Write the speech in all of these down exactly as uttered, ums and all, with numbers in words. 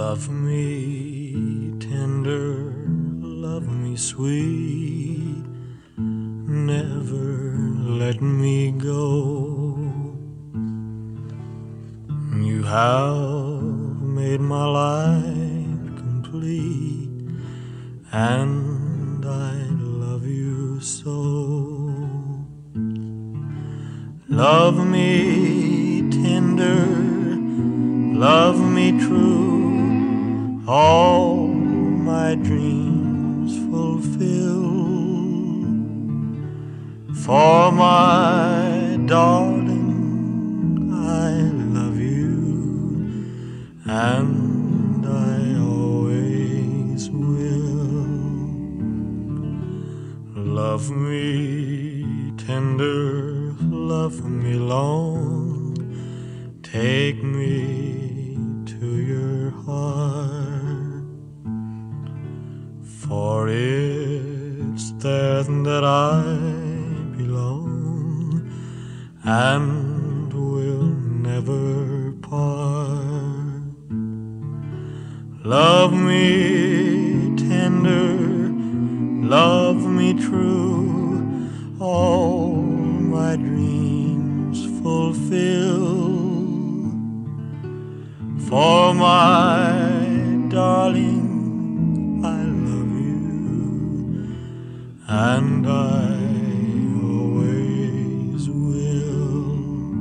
Love me tender, love me sweet, never let me go. You have made my life complete, and I love you so. Love me tender, love me true, all my dreams fulfill. For my darling, I love you, and I always will. Love me tender, love me long, take me to your heart, for it's there that I belong and will never part. Love me tender, love me true, all my dreams fulfill. For my darling, I love you, and I always will.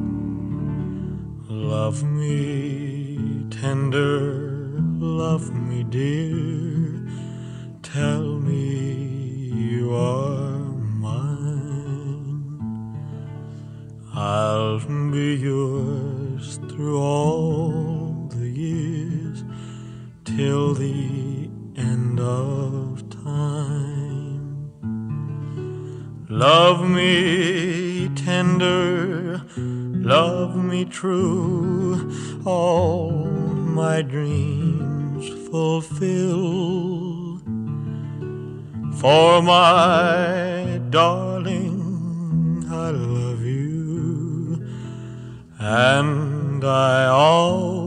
Love me tender, love me dear, tell me you are mine. I'll be yours through all the years, till the end of time. Love me tender, love me true, all my dreams fulfill. For my darling, I love you, and I always